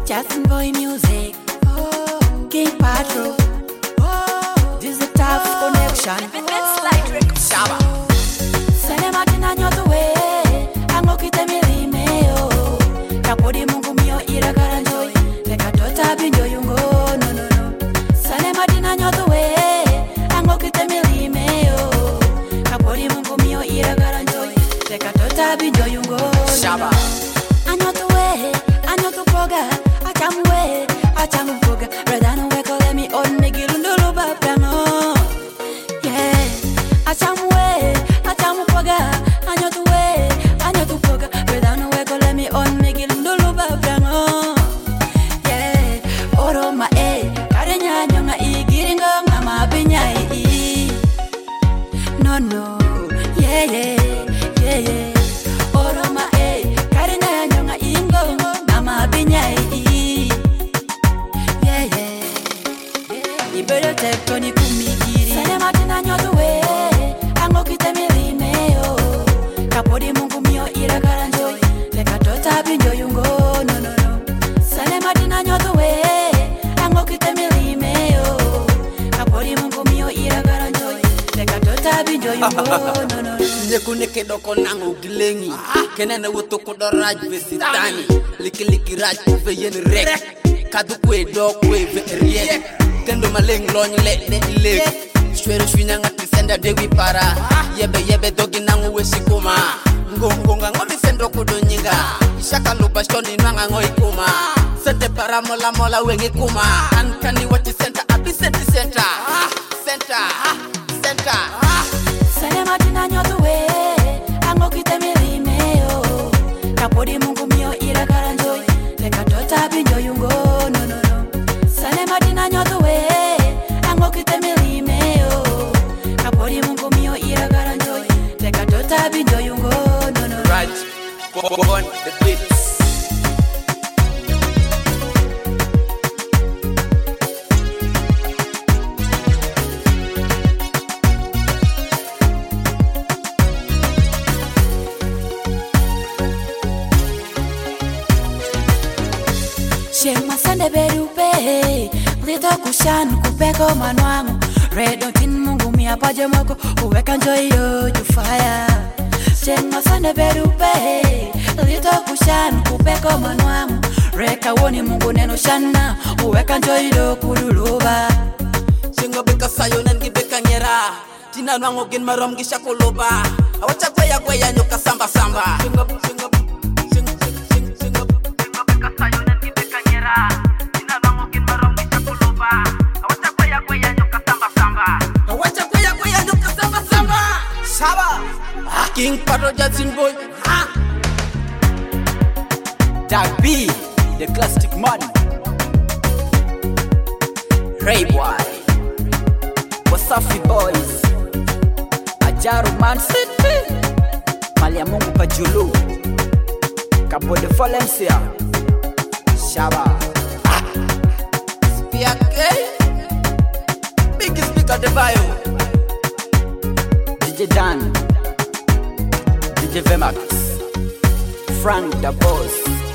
Jackson Boy Music, King Patrol, this is a tough connection. Shaba. Sene matina nyoto we, ango kite milimeo. Kapodi mungu mio ira karanjoi, leka tota binjo yungo, no. Sene matina nyoto we, ango kite milimeo. Kapodi mungu mio ira karanjoi, leka tota binjo yungo, Shaba. Anyoto we, anyoto poga, achamu poga. Redano we call me on me girundulu bapano. Yeah, achamu poga, anyoto poga. Redano we call me on me girundulu bapano. Yeah, oro ma karenya nyonga igiringo ngama binyai. No, yeah. Oro ma karenya nyonga ingo ngama binyai. Ibero tektoni kumigiri. Sene matina nyoto we, ango kite milimeo. Kapodi mungu mio ira karanjoi, leka tota binjo yungo, no. Sene matina nyoto we, ango kite milimeo. Kapodi mungu mio ira karanjoi, leka tota binjo yungo, no. Nekuneke doko nangu gilengi. Kenene wuto kodoraj vesitani. Liki raj uve yen rek. Kadukwe dokwe ve riek. Tendo maleng lony le ile. Shwere shwinya ngati senda dewi para. Yebe dogi nangu wesikuma. Ngonga ngomi sendo kudonyinga. Shaka lupa shoni nwanga ngoi kuma. Sente para mola wengi kuma. Ankani wati center api center. Center. Sene matina nyoto we, ango kite milimeo. Kapodi mungu mio ira karanjoi, leka tota binjo yungo, no. Sene matina nyoto we, ango kite milimeo. Kapodi mungu mio ira karanjoi, leka tota binjo yungo, no. Right, go on the beats. Shema sande berupe, lito kushan kupeko manwangu. Redo tin mungu mia paje moko, uweka njoyo jufaya. Shema sande berupe, lito kushan kupeko manwangu. Reka woni mungu neno shana, uweka njoyo kululuba. Singo beka sayo nangi beka nyera. Tina nwango gen marom gisha koloba. Awacha kwaya nyoka samba. Singo beka sayo nangi beka nyera. Tina nwango gen marom gisha koloba. Awacha kwaya nyoka samba. Awacha kwaya nyoka samba. Shaba. King Patrol Jackson Boy. Dag B, the classic man. Ray Boy, Wasafi Boys, Ajaro Man City, Malia Mungu Pajulu, Cabo de Valencia, Shaba, Spiake, Biggest Speaker de Bayo, DJ Dan, DJ Vemax, Frank the Boss.